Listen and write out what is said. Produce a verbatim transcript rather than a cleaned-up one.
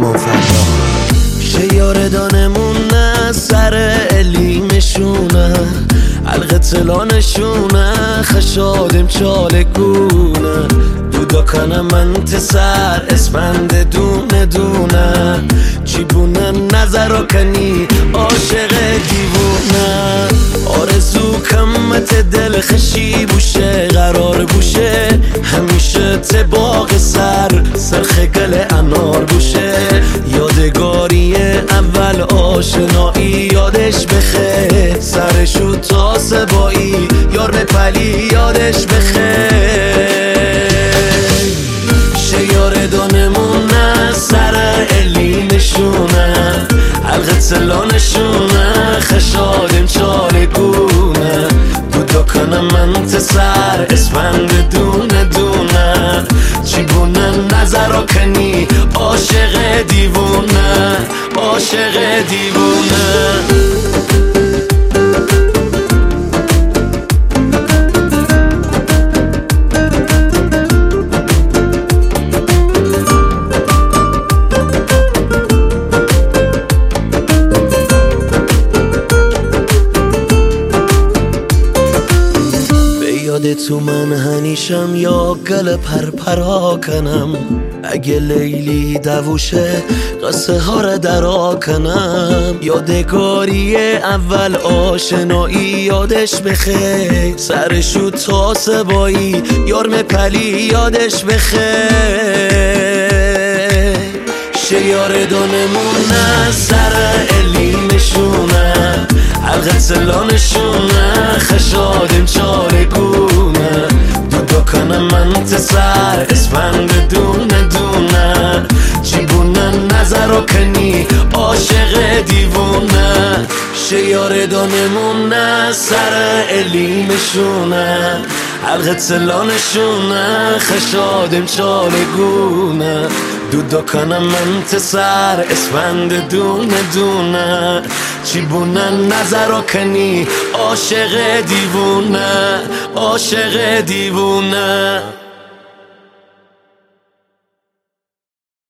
و فردا شیاره دانمونه سر الیمشونه حلقه تلانشونه خشادم چالکونه دودا کنم من تسر اسفند دونه دونه چی بونه نظر کنی عاشق دیوونه آرزو کمت دل خشی بوشه قرار بوشه همیشه تباق سر سرخ گل انار بوشه یادگاری اول آشنایی یادش بخه سرشو تا سبایی یار پلی یادش بخه شیاره دانمونه سر الی نشونه حلقه تلانشونه خشادم چالگونه دودا کنم من تسر اسفند دونه دونه چی بونه نظر کنی عاشق دیوونه عاشق دیوونه تو من هنیشم یا گل پرپرا کنم اگه لیلی دووشه قصه ها را درا کنم یادگاری اول آشنایی یادش بخیر سرشو تا سبایی یارم پلی یادش بخیر شیاره دانمونه سر الی نشونه حلقه تلانشونه خشادم چارگونه دودا کنم من تسر اسفند دونه دونه چی بونه نظر کنی عاشق دیوونه شیاره دانمونه سر الی مشونه حلقه تلانشونه خشادم چارگونه دودا کنم من تسر اسفند دونه دونه چی بونه نظر کنی عاشق دیوونه عاشق دیوونه